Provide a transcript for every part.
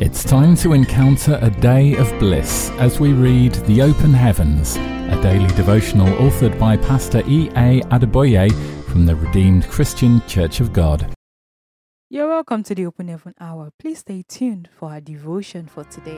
It's time to encounter a day of bliss as we read The Open Heavens, a daily devotional authored by Pastor E.A. Adeboye from the Redeemed Christian Church of God. You're welcome to the Open Heaven Hour. Please stay tuned for our devotion for today.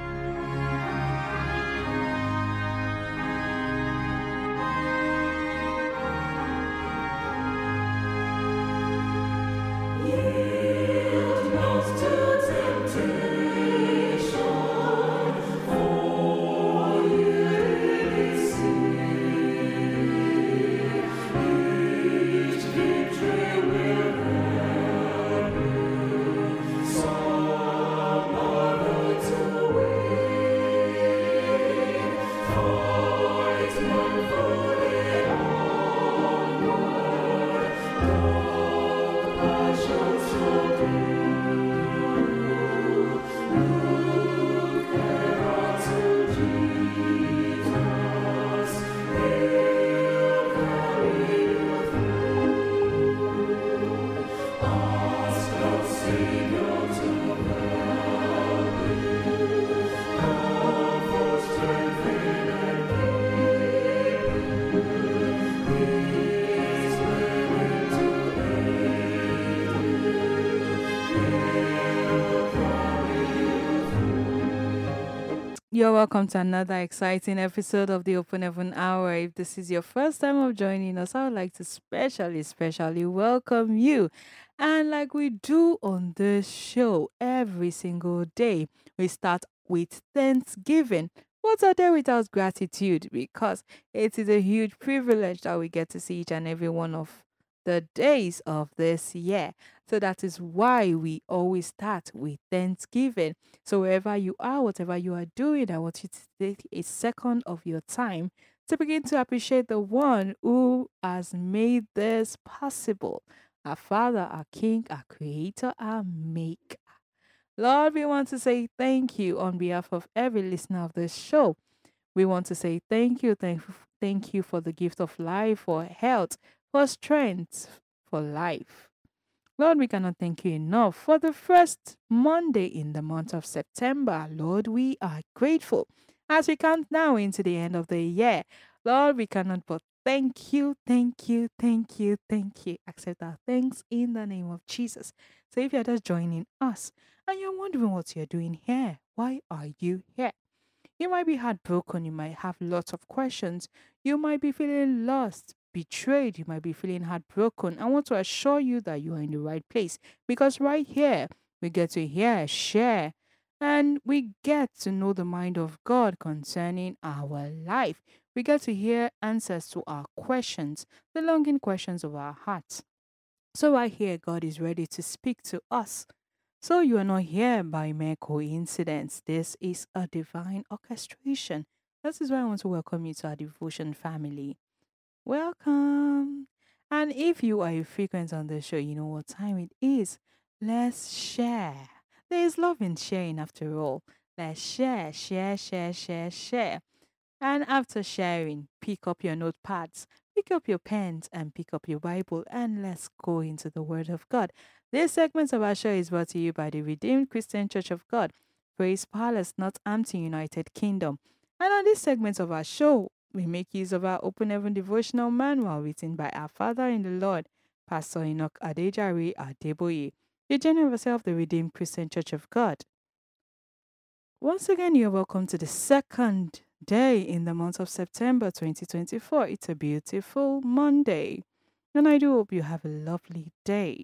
You're welcome to another exciting episode of the Open Heaven Hour. If this is your first time of joining us, I would like to specially welcome you. And like we do on this show every single day, we start with Thanksgiving. What's a day without gratitude? Because it is a huge privilege that we get to see each and every one of the days of this year. So that is why we always start with Thanksgiving. So wherever you are, whatever you are doing, I want you to take a second of your time to begin to appreciate the one who has made this possible. Our Father, our King, our Creator, our Maker. Lord, we want to say thank you on behalf of every listener of this show. We want to say thank you for the gift of life, for health, for strength, for life. Lord, we cannot thank you enough for the first Monday in the month of September. Lord, we are grateful as we count now into the end of the year. Lord, we cannot but thank you. Accept our thanks in the name of Jesus. So if you're just joining us and you're wondering what you're doing here, why are you here? You might be heartbroken. You might have lots of questions. You might be feeling lost, betrayed. You might be feeling heartbroken. I want to assure you that you are in the right place, because right here we get to hear, share, and we get to know the mind of God concerning our life. We get to hear answers to our questions, the longing questions of our hearts. So right here, God is ready to speak to us. So you are not here by mere coincidence. This is a divine orchestration. This is why I want to welcome you to our devotion family. Welcome. And if you are a frequent on the show, you know what time it is. Let's share. There is love in sharing after all. Let's share. And after sharing, pick up your notepads, pick up your pens, and pick up your Bible, and let's go into the Word of God. This segment of our show is brought to you by the Redeemed Christian Church of God, Praise Palace, Northampton, United Kingdom. And on this segment of our show, we make use of our Open Heaven devotional manual written by our Father in the Lord, Pastor Enoch Adejare Adeboye, the General Overseer of the Redeemed Christian Church of God. Once again, you're welcome to the second day in the month of September 2024. It's a beautiful Monday, and I do hope you have a lovely day.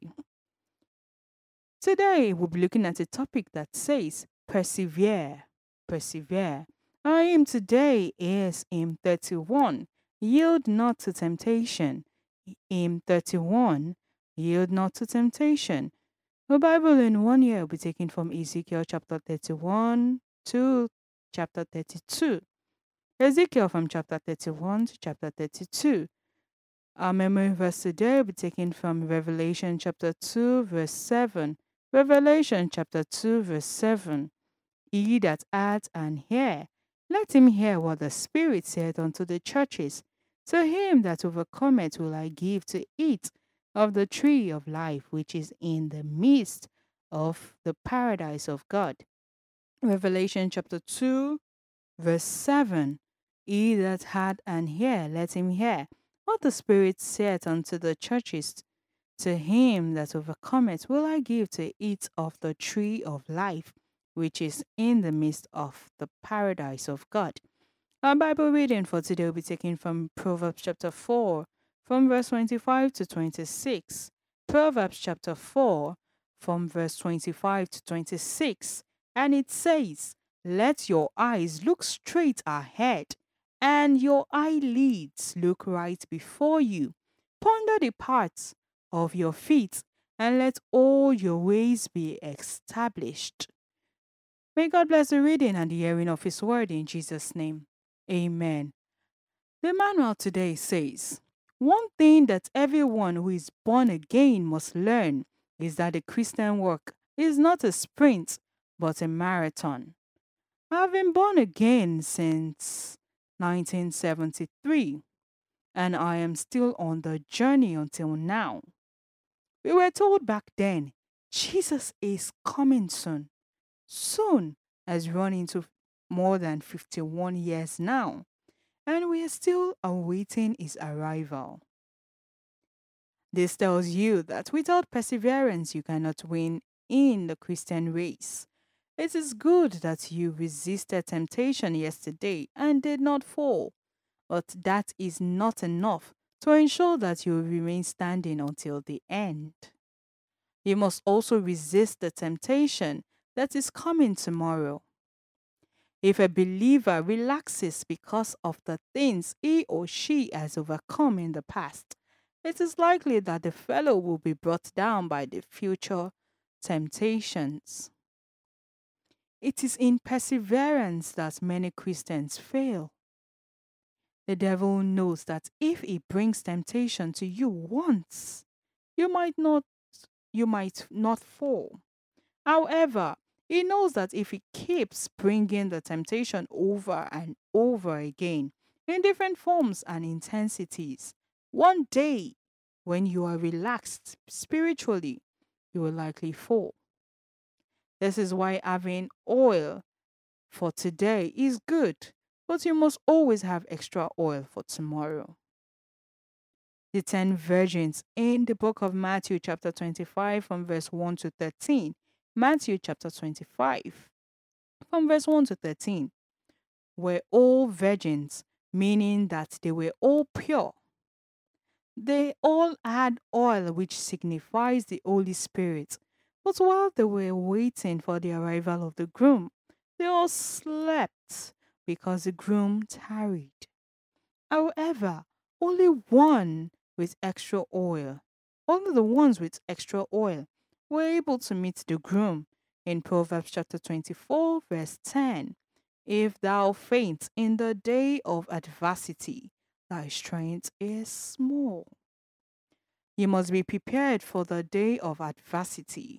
Today, we'll be looking at a topic that says persevere. Persevere. Our aim today is hymn 31, yield not to temptation. Hymn 31, yield not to temptation. The Bible in 1 year will be taken from Ezekiel chapter 31 to chapter 32. Ezekiel from chapter 31 to chapter 32. Our memory verse today will be taken from Revelation chapter 2 verse 7. Revelation chapter 2 verse 7. He that hath an ear, let him hear what the Spirit saith unto the churches. To him that overcometh will I give to eat of the tree of life, which is in the midst of the paradise of God. Revelation chapter 2, verse 7. He that had an ear, let him hear what the Spirit saith unto the churches. To him that overcometh will I give to eat of the tree of life, which is in the midst of the paradise of God. Our Bible reading for today will be taken from Proverbs chapter 4, from verse 25 to 26. Proverbs chapter 4, from verse 25 to 26. And it says, Let your eyes look straight ahead, and your eyelids look right before you. Ponder the paths of your feet, and let all your ways be established. May God bless the reading and the hearing of His word in Jesus' name. Amen. The manual today says, one thing that everyone who is born again must learn is that the Christian work is not a sprint, but a marathon. I've been born again since 1973, and I am still on the journey until now. We were told back then, Jesus is coming soon. Soon has run into more than 51 years now, and we are still awaiting his arrival. This tells you that without perseverance, you cannot win in the Christian race. It is good that you resisted temptation yesterday and did not fall, but that is not enough to ensure that you will remain standing until the end. You must also resist the temptation that is coming tomorrow. If a believer relaxes because of the things he or she has overcome in the past, it is likely that the fellow will be brought down by the future temptations. It is in perseverance that many Christians fail. The devil knows that if he brings temptation to you once, you might not fall. However, he knows that if he keeps bringing the temptation over and over again in different forms and intensities, one day when you are relaxed spiritually, you will likely fall. This is why having oil for today is good, but you must always have extra oil for tomorrow. The 10 virgins in the book of Matthew, chapter 25, from verse 1 to 13. Matthew, chapter 25, from verse 1 to 13, were all virgins, meaning that they were all pure. They all had oil, which signifies the Holy Spirit. But while they were waiting for the arrival of the groom, they all slept because the groom tarried. However, only one with extra oil, only the ones with extra oil were able to meet the groom. In Proverbs chapter 24, verse 10, if thou faint in the day of adversity, thy strength is small. You must be prepared for the day of adversity.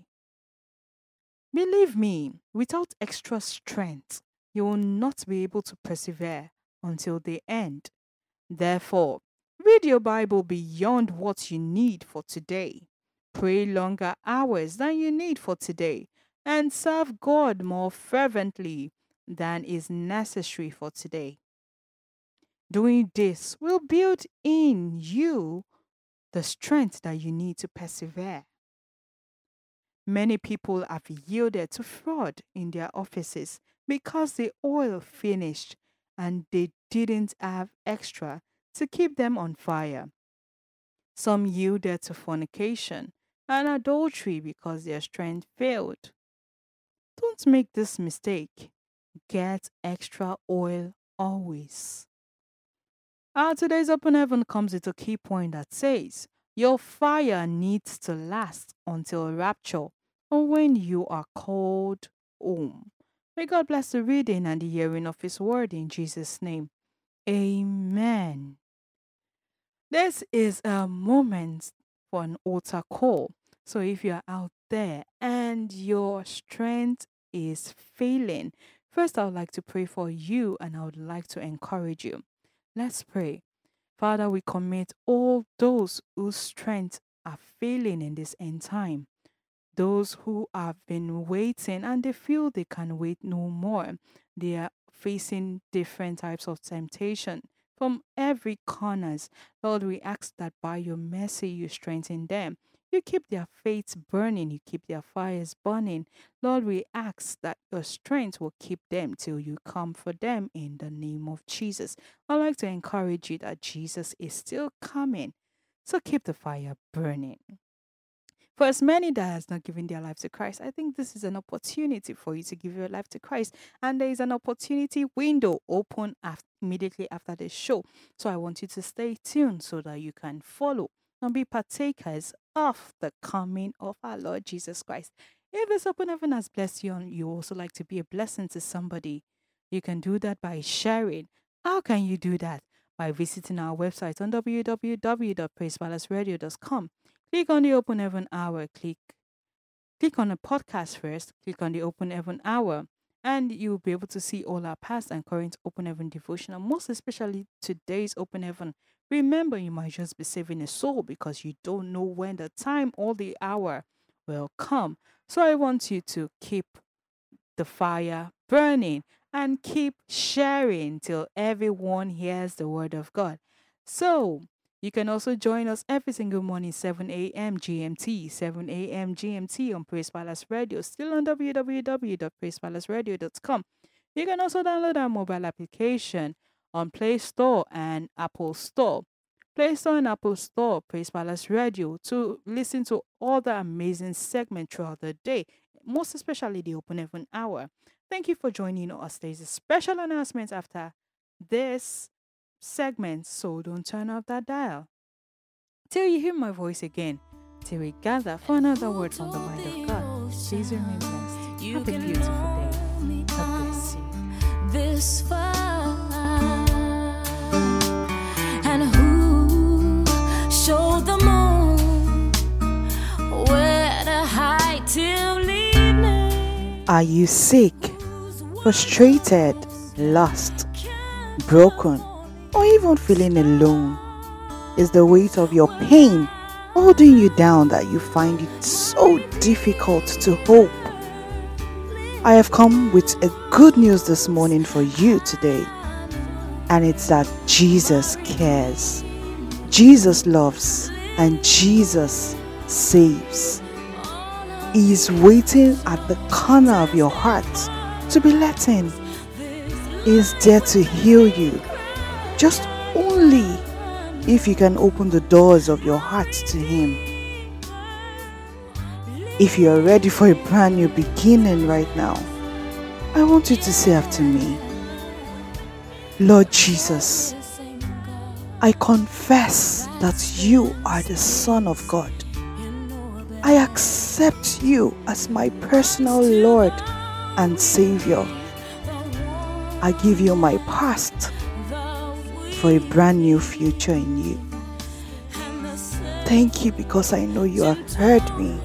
Believe me, without extra strength, you will not be able to persevere until the end. Therefore, read your Bible beyond what you need for today. Pray longer hours than you need for today, and serve God more fervently than is necessary for today. Doing this will build in you the strength that you need to persevere. Many people have yielded to fraud in their offices because the oil finished and they didn't have extra to keep them on fire. Some yielded to fornication and adultery because their strength failed. Don't make this mistake. Get extra oil always. Today's Open Heaven comes with a key point that says, your fire needs to last until rapture or when you are called home. May God bless the reading and the hearing of His word in Jesus' name. Amen. This is a moment for an altar call. So if you're out there and your strength is failing, first I would like to pray for you and I would like to encourage you. Let's pray. Father, we commit all those whose strength are failing in this end time. those who have been waiting and they feel they can wait no more. They are facing different types of temptation from every corners. Lord, we ask that by your mercy you strengthen them. You keep their faiths burning, you keep their fires burning. Lord, we ask that your strength will keep them till you come for them in the name of Jesus. I'd like to encourage you that Jesus is still coming. So keep the fire burning. For as many that has not given their life to Christ, I think this is an opportunity for you to give your life to Christ. And there is an opportunity window open immediately after the show. So I want you to stay tuned so that you can follow and be partakers of the coming of our Lord Jesus Christ. If this open heaven has blessed you and you also like to be a blessing to somebody, you can do that by sharing. How can you do that? By visiting our website on www.praisepalaceradio.com. Click on the Open Heaven Hour. Click on the podcast first. Click on the Open Heaven Hour. And you'll be able to see all our past and current Open Heaven devotional, most especially today's Open Heaven. Remember, you might just be saving a soul because you don't know when the time or the hour will come. So I want you to keep the fire burning and keep sharing till everyone hears the word of God. So you can also join us every single morning, 7 a.m. GMT, 7 a.m. GMT on Praise Palace Radio, still on www.praisepalaceradio.com. You can also download our mobile application on Play Store and Apple Store. Play Store and Apple Store, Praise Palace Radio, to listen to all the amazing segments throughout the day, most especially the Open Heaven Hour. Thank you for joining us. There is a special announcement after this segment, so don't turn off that dial. Till you hear my voice again, till we gather for another word from the mind of God, please remain blessed. Have a beautiful day. God bless you. This far, and who showed the moon where to hide till evening? Are you sick, frustrated, lost, broken, or even feeling alone? Is the weight of your pain holding you down that you find it so difficult to hope? I have come with a good news this morning for you today, and it's that Jesus cares, Jesus loves, and Jesus saves. He is waiting at the corner of your heart to be let in. He is there to heal you, just only if you can open the doors of your heart to Him. If you are ready for a brand new beginning right now, I want you to say after me, Lord Jesus, I confess that you are the Son of God. I accept you as my personal Lord and Savior. I give you my past for a brand new future in you. Thank you because I know you have heard me.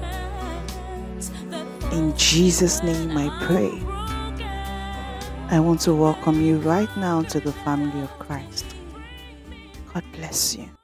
In Jesus' name I pray. I want to welcome you right now to the family of Christ. God bless you.